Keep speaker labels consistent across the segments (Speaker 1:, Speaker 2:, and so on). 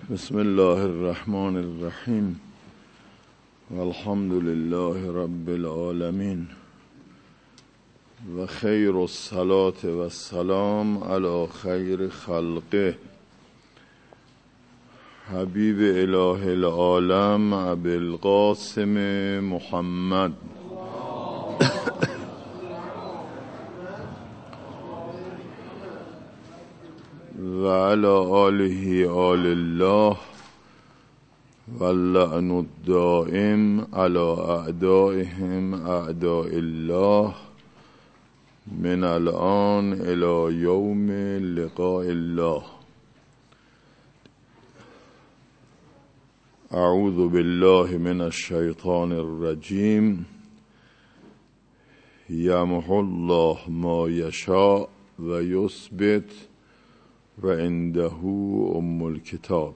Speaker 1: بسم الله الرحمن الرحیم والحمد لله رب العالمین و خیر الصلاة و السلام علی خیر خلقه حبیب اله العالم ابی القاسم محمد و علی آله آل الله واللعن الدائم على اعدائهم اعداء الله من الان الى یوم لقاء الله. اعوذ بالله من الشیطان الرجیم. یمحو الله ما یشاء و یثبت و عنده ام الکتاب.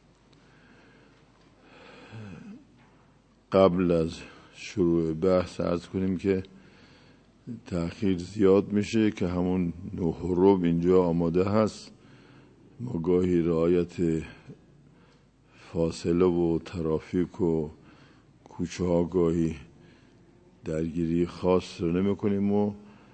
Speaker 1: قبل از شروع بحث عرض کنیم که تأخیر زیاد میشه که همون 9:15 اینجا آماده هست. ما گاهی رعایت فاصله و ترافیک و کوچه ها گاهی درگیری خاص رو نمی کنیم و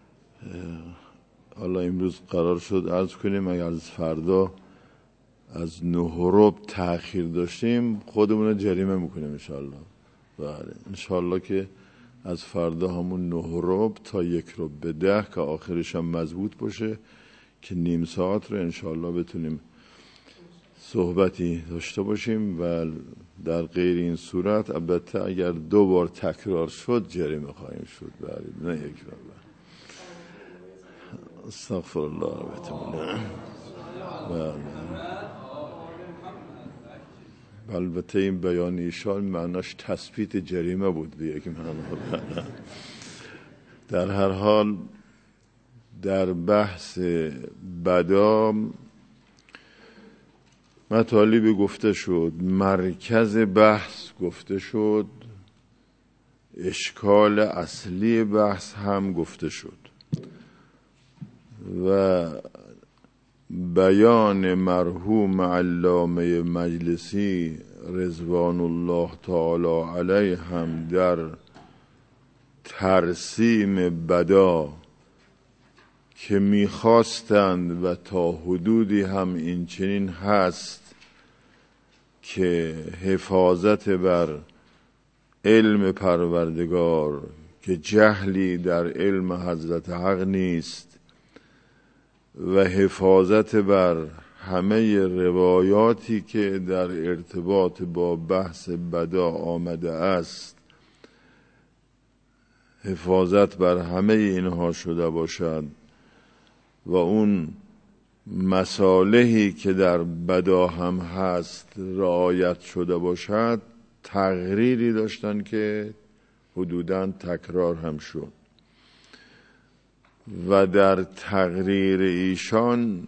Speaker 1: حالا امروز قرار شد عرض کنیم اگر از فردا از 9:15 تأخیر داشتیم خودمون رو جریمه میکنیم انشالله. بله انشالله که از فردا همون 9:15 تا 9:50 که آخرش هم مضبوط باشه که نیم ساعت رو انشالله بتونیم صحبتی داشته باشیم و در غیر این صورت البته اگر 2 بار تکرار شد جریمه خواهیم شد. بله نه 1 بار. استغفر الله ربتمونه. البته این بیان ایشان معناش تثبیت جریمه بود به یک معنا. در هر حال در بحث بدا مطالبی گفته شد، مرکز بحث گفته شد، اشکال اصلی بحث هم گفته شد و بیان مرحوم علامه مجلسی رضوان الله تعالی علیه هم در ترسیم بدا که میخواستند و تا حدودی هم این چنین هست که حفاظت بر علم پروردگار که جهلی در علم حضرت حق نیست و حفاظت بر همه روایاتی که در ارتباط با بحث بدا آمده است، حفاظت بر همه اینها شده باشد و اون مصالحی که در بدا هم هست رعایت شده باشد، تقریری داشتن که حدوداً تکرار هم شد و در تقریر ایشان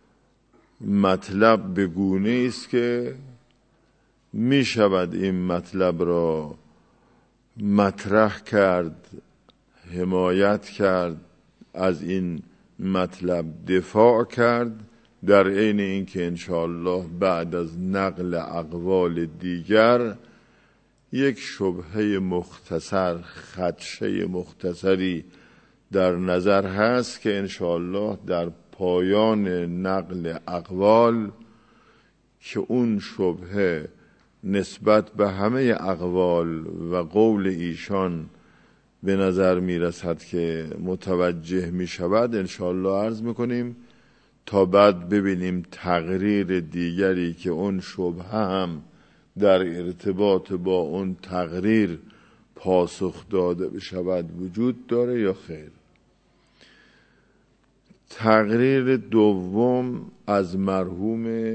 Speaker 1: مطلب به گونه است که می شود این مطلب را مطرح کرد، حمایت کرد، از این مطلب دفاع کرد، در عین اینکه انشاءالله بعد از نقل اقوال دیگر یک شبهه مختصر، خدشه مختصری در نظر هست که انشاءالله در پایان نقل اقوال که اون شبهه نسبت به همه اقوال و قول ایشان به نظر می رسد که متوجه می شود انشاءالله عرض می کنیم تا بعد ببینیم تقریر دیگری که اون شبهه هم در ارتباط با اون تقریر پاسخ داده بشود وجود داره یا خیر. تقریر دوم از مرحوم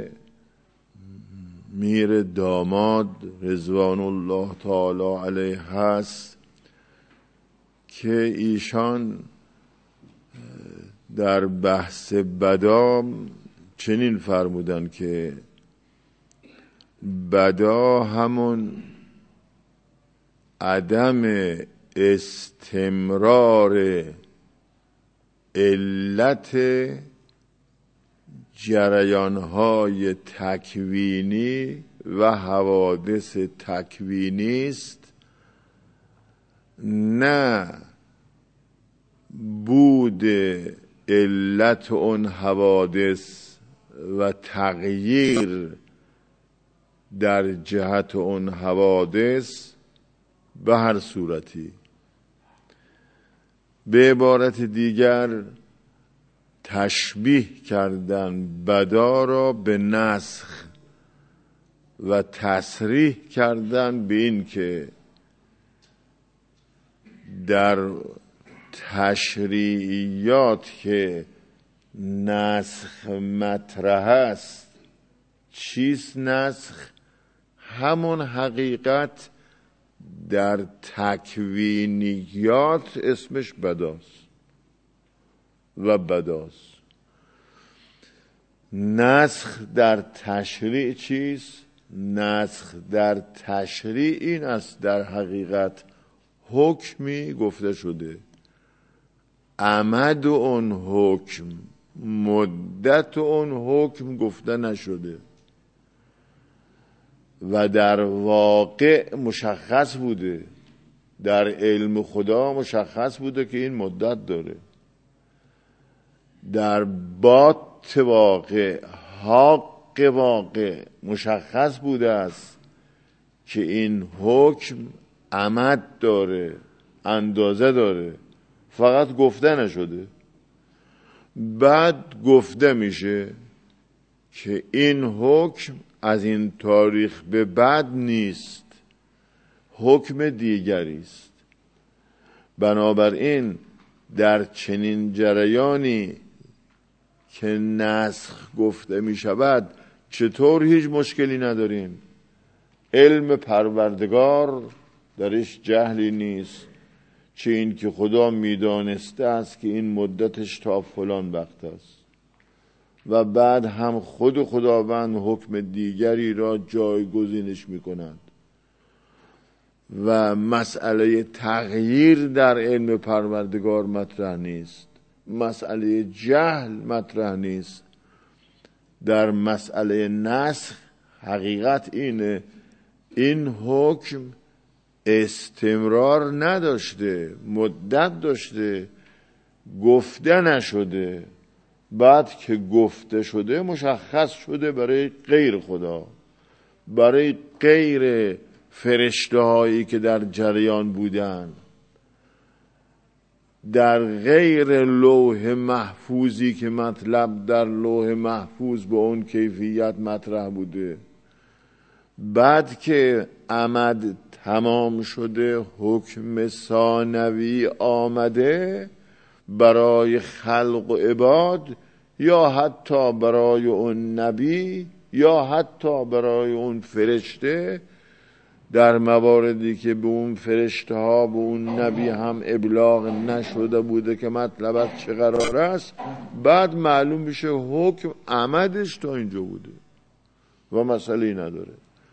Speaker 1: میر داماد رضوان الله تعالی علیه هست که ایشان در بحث بدا چنین فرمودن که بدا همون عدم استمرار علت جریانهای تکوینی و حوادث تکوینی است، نه بود علت اون حوادث و تغییر در جهت اون حوادث به هر صورتی. به عبارت دیگر تشبیه کردن بدا را به نسخ و تصریح کردن به این که در تشریعیات که نسخ مطرح است. چیست نسخ؟ همون حقیقت در تکوینیات اسمش بداست و بداست. نسخ در تشریع چیست؟ نسخ در تشریع این است در حقیقت حکمی گفته شده، امد اون حکم، مدت اون حکم گفته نشده و در واقع مشخص بوده، در علم خدا مشخص بوده که این مدت داره، در بات واقع، حق واقع مشخص بوده است که این حکم امد داره، اندازه داره، فقط گفته نشده. بعد گفته میشه که این حکم از این تاریخ به بعد نیست، حکم دیگری است. بنابراین در چنین جریانی که نسخ گفته می شود چطور هیچ مشکلی نداریم؟ علم پروردگار درش جهلی نیست، چه این که خدا میدانسته است که این مدتش تا فلان وقت است و بعد هم خود خداوند حکم دیگری را جایگزینش میکند و مسئله تغییر در علم پروردگار مطرح نیست، مسئله جهل مطرح نیست. در مسئله نسخ حقیقت اینه، این حکم استمرار نداشته، مدت داشته، گفته نشده، بعد که گفته شده مشخص شده برای غیر خدا، برای غیر فرشته هایی که در جریان بودن، در غیر لوح محفوظی که مطلب در لوح محفوظ به اون کیفیت مطرح بوده. بعد که امد تمام شده، حکم ثانوی آمده برای خلق و عباد، یا حتی برای اون نبی، یا حتی برای اون فرشته، در مواردی که به اون فرشته ها به اون نبی هم ابلاغ نشده بوده که مطلبت چه قرار است، بعد معلوم میشه حکم امدش تا اینجا بوده و مسئله نداره.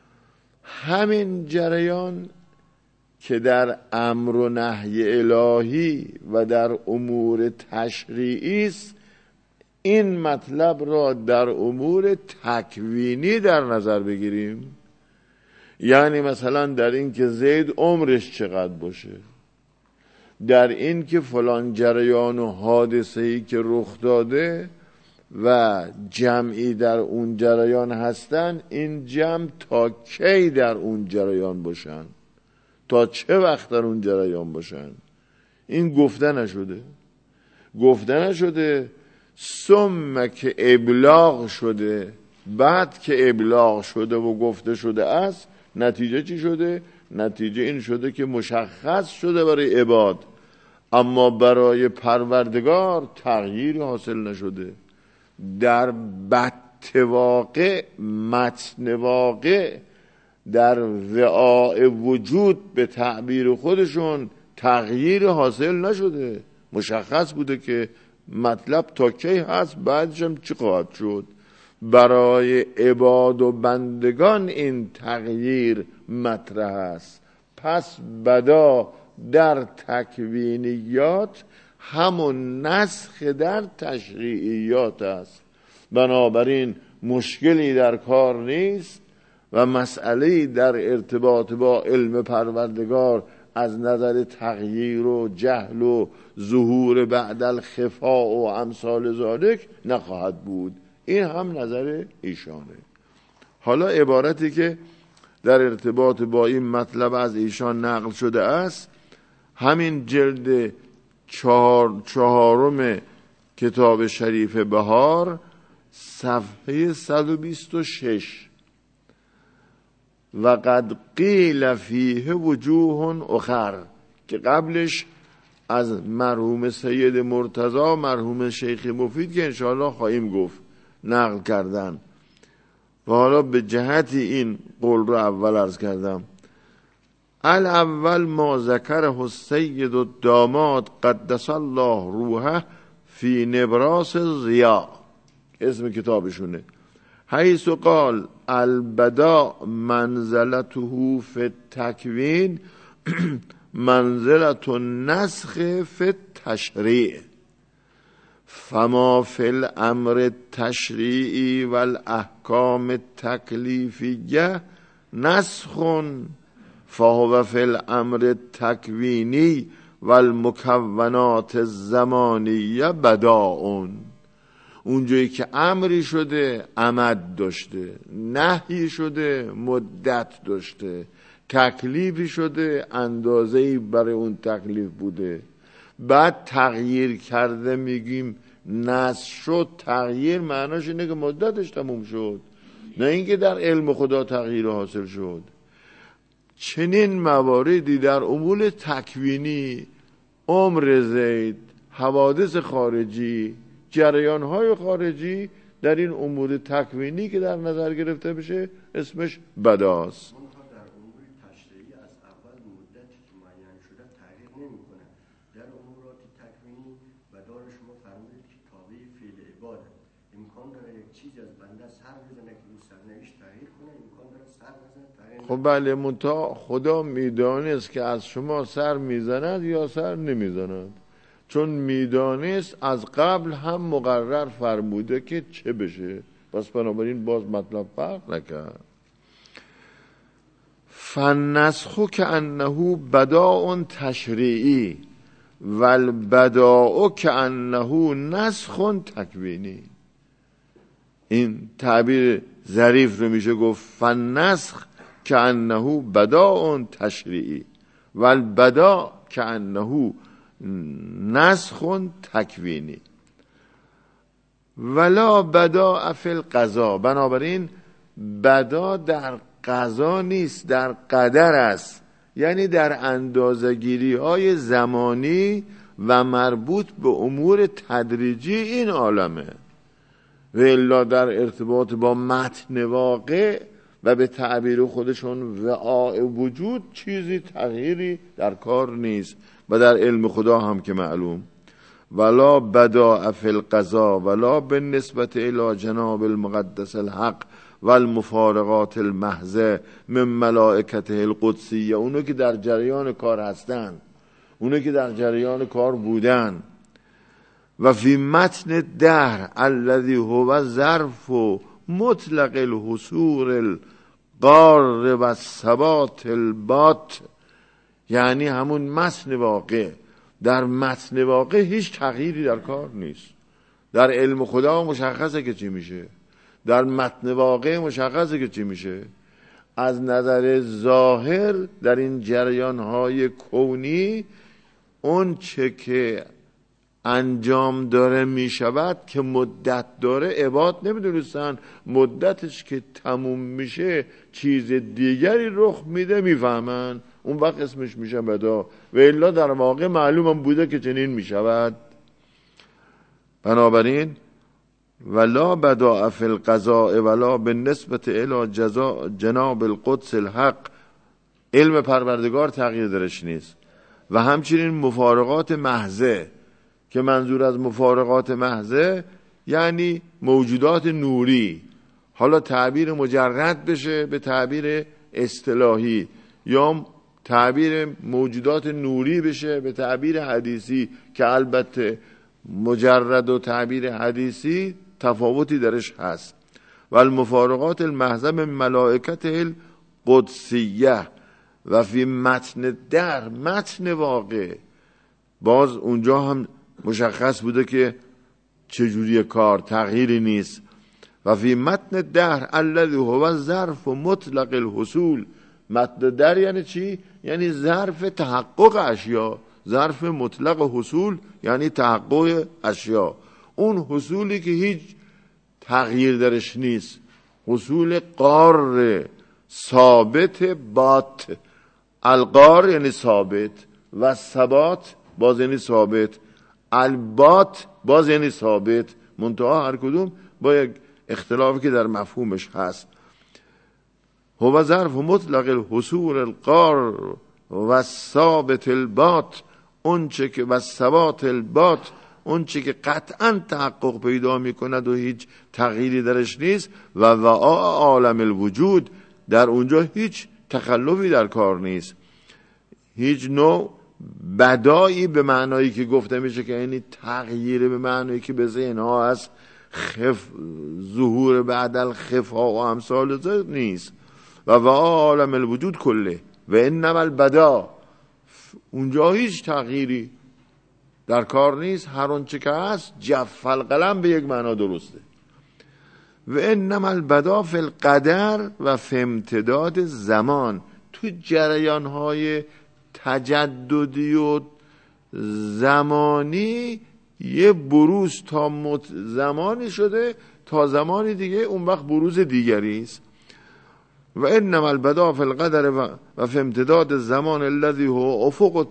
Speaker 1: همین جریان که در امر و نهی الهی و در امور تشریعی است، این مطلب را در امور تکوینی در نظر بگیریم. یعنی مثلا در این که زید عمرش چقدر باشه، در این که فلان جریان و حادثه‌ای که رخ داده و جمعی در اون جریان هستن، این جمع تا کی در اون جریان باشن، تا چه وقت در اون جریان باشن، این گفته نشده. گفته نشده، ثم که ابلاغ شده. بعد که ابلاغ شده و گفته شده است، نتیجه چی شده؟ نتیجه این شده که مشخص شده برای عباد، اما برای پروردگار تغییر حاصل نشده. در بط واقع، متن واقع، در وعاء وجود به تعبیر خودشون تغییر حاصل نشده. مشخص بوده که مطلب تا کی هست، بعدش هم چی خواهد شد. برای عباد و بندگان این تغییر مطرح است. پس بدا در تکوینیات همون نسخ در تشریعیات است. بنابراین مشکلی در کار نیست و مسئله‌ای در ارتباط با علم پروردگار از نظر تغییر و جهل و ظهور بعد الخفاء و امثال ذالک نخواهد بود. این هم نظر ایشانه. حالا عبارتی که در ارتباط با این مطلب از ایشان نقل شده است، همین جلد چهارم کتاب شریف بهار صفحه 126: و قد قیل فیه وجوه اخر، که قبلش از مرحوم سید مرتضی مرحوم شیخ مفید که انشاءالله خواهیم گفت نقل کردن. و حالا به جهت این قول رو اول عرض کردم. الاول ما ذکره السید الداماد قدس الله روحه فی نبراس ضیاء، اسم کتابشونه، حیث قال البداء منزلته فی التکوین منزلت النسخ فی التشریع، فما فی الامر التشریعی والاحکام التکلیفیه نسخ فهو فی الامر التکوینی والمکونات الزمانیه بداء. اونجایی که امری شده امد داشته، نهی شده مدت داشته، تکلیفی شده اندازه‌ای برای اون تکلیف بوده، بعد تغییر کرده میگیم نسخ شد. تغییر معناش اینه که مدتش تموم شد، نه اینکه در علم خدا تغییر حاصل شد. چنین مواردی در امور تکوینی، عمر زید، حوادث خارجی، جریان‌های خارجی، در این امور تکوینی که در نظر گرفته بشه اسمش بداست.
Speaker 2: در امور تشریعی از اول مدتی که معین شده تغییر نمی‌کنه. در امورات تکوینی بدار شما فرمودید که تابع فعل عباده، امکان داره یک چیز از بنده سر بزنه که اون سرنوشت تغییر کنه، امکان داره سر بزنه تغییر کنه.
Speaker 1: خب بله، منتها خدا میدانست که از شما سر میزند یا سر نمیزند، چون میدانست از قبل هم مقرر فرموده که چه بشه، پس بنابراین باز مطلب فرق نکرد. فالنسخ کأنه بداء تشریعی والبداء کأنه نسخ تکوینی. این تعبیر ظریف رو میشه گفت فالنسخ کأنه بداء تشریعی والبداء کأنه نسخ تکوینی ولا بدا فی القضا. بنابراین بدا در قضا نیست، در قدر است، یعنی در اندازه‌گیری های زمانی و مربوط به امور تدریجی این عالمه. و الا در ارتباط با متن واقع و به تعبیر خودشون وعاء وجود چیزی تغییری در کار نیست و در علم خدا هم که معلوم. ولا بدا فی القضا ولا بالنسبت الی جناب المقدس الحق والمفارقات المحضه من ملائکته القدسیه، اونو که در جریان کار هستن، اونو که در جریان کار بودن. و فی متن الدهر الذي هو ظرف مطلق الحصول القار و ثبات البات، یعنی همون متن واقع. در متن واقع هیچ تغییری در کار نیست. در علم خدا مشخصه که چی میشه، در متن واقع مشخصه که چی میشه. از نظر ظاهر در این جریان‌های کونی اون چه که انجام داره میشود که مدت داره، عباد نمیدونستن مدتش که تموم میشه چیز دیگری رخ میده، میفهمن، اون وقت اسمش میشه بدا. و الا در واقع معلومم بوده که چنین میشود. بنابراین ولا بدا فی القضاء ولا بالنسبت الی جناب القدس الحق، علم پروردگار تغییر درش نیست. و همچنین مفارقات محضه، که منظور از مفارقات محضه یعنی موجودات نوری، حالا تعبیر مجرد بشه به تعبیر اصطلاحی، یا تعبیر موجودات نوری بشه به تعبیر حدیثی، که البته مجرد و تعبیر حدیثی تفاوتی درش هست. و المفارقات المحض من ملائکته القدسیه و فی متن در متن واقع باز اونجا هم مشخص بوده که چجوری کار، تغییری نیست. و فی متن در الذی هو ظرف مطلق الحصول. متن در یعنی چی؟ یعنی ظرف تحقق اشیا، ظرف مطلق حصول یعنی تحقق اشیا، اون حصولی که هیچ تغییر درش نیست، حصول قار ثابت بات. القار یعنی ثابت و ثبات باز یعنی ثابت، البات باز یعنی ثابت، منتها هر کدوم با یک اختلافی که در مفهومش هست. هو ظرف مطلق الحصول القار و ثابت البات، اون چه که و ثبات البات، اون چه که قطعا تحقق پیدا میکند و هیچ تغییری درش نیست. و عالم الوجود، در اونجا هیچ تخلفی در کار نیست، هیچ نوع بدایی به معنایی که گفته میشه که یعنی تغییر به معنایی که به ذهن ها هست، ظهور بعد الخفا و امثال نیست. و عالم الوجود کله و انما البدا، اونجا هیچ تغییری در کار نیست، هر اون چه که هست جف القلم به یک معنا درسته. و انما البدا فی القدر و فی امتداد زمان، تو جریان های تجددی و زمانی یه بروز تا زمانی شده تا زمانی دیگه، اون وقت بروز دیگری است. و انما البدا فی القدر و فی امتداد زمان الذی هو افق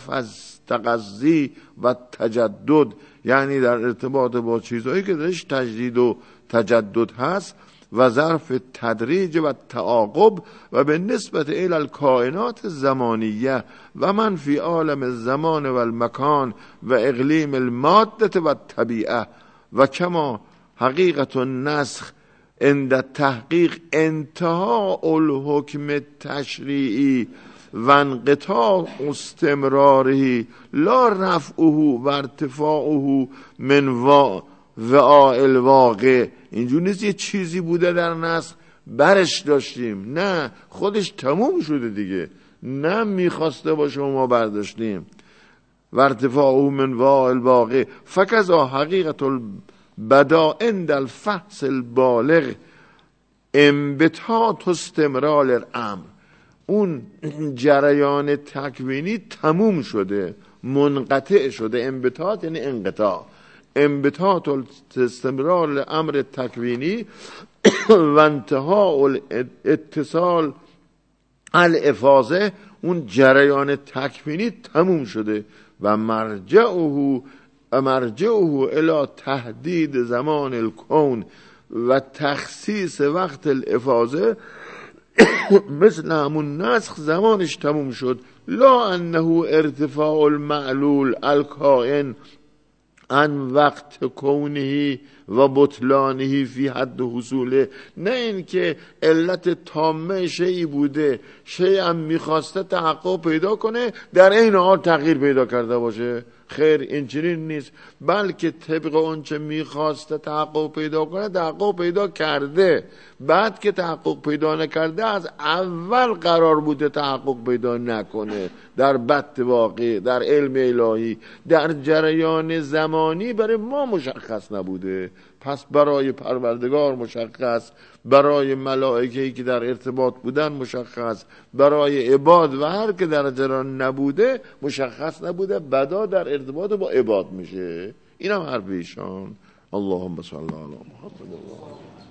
Speaker 1: تقضی و تجدد، یعنی در ارتباط با چیزهایی که درش تجدید و تجدد هست. و ظرف تدریج و تعاقب و به نسبت الی الکائنات زمانیه و من فی عالم الزمان و المکان و اقلیم الماده و طبیعه. و کما حقیقت النسخ عند تحقیق انتهاء الحکم تشریعی و انقطاع استمراره لا رفعه و ارتفاعه من وعاء الواقع. اینجور نیست یه چیزی بوده در نسخ برش داشتیم، نه خودش تموم شده دیگه، نه میخواسته باشه و ما برداشتیم. و ارتفاعه من وعاء الواقع فکذا حقیقت البدا عند الفحص البالغ انبتات استمرار الامر. اون جریان تکوینی تموم شده، منقطع شده. انبتات یعنی انقطاع، انبتات استمرار الامر تکوینی و انتهاء اتصال الافاظه، اون جریان تکوینی تموم شده. و مرجعه الى تحدید زمان الکون و تخصیص وقت الافاظه مثل همون نسخ زمانش تموم شد. لا انه ارتفاع المعلول الکائن عن وقت کونه و بطلانه فی حد حصوله، نه این که علت تامه شیعی بوده، شیعی هم میخواسته تحقق پیدا کنه در این حال تغییر پیدا کرده باشه. خیر، این چنین نیست، بلکه طبق اون چه میخواسته تحقق پیدا کنه تحقق پیدا کرده. بعد که تحقق پیدا نکرده از اول قرار بوده تحقق پیدا نکنه. در بط واقع، در علم الهی، در جریان زمانی برای ما مشخص نبوده، پس برای پروردگار مشخص، برای ملائکه‌ای که در ارتباط بودن مشخص، برای عباد و هر که در جریان نبوده مشخص نبوده. بدا در ارتباط با عباد میشه. این هم حرف ایشان. اللهم صل علی محمد.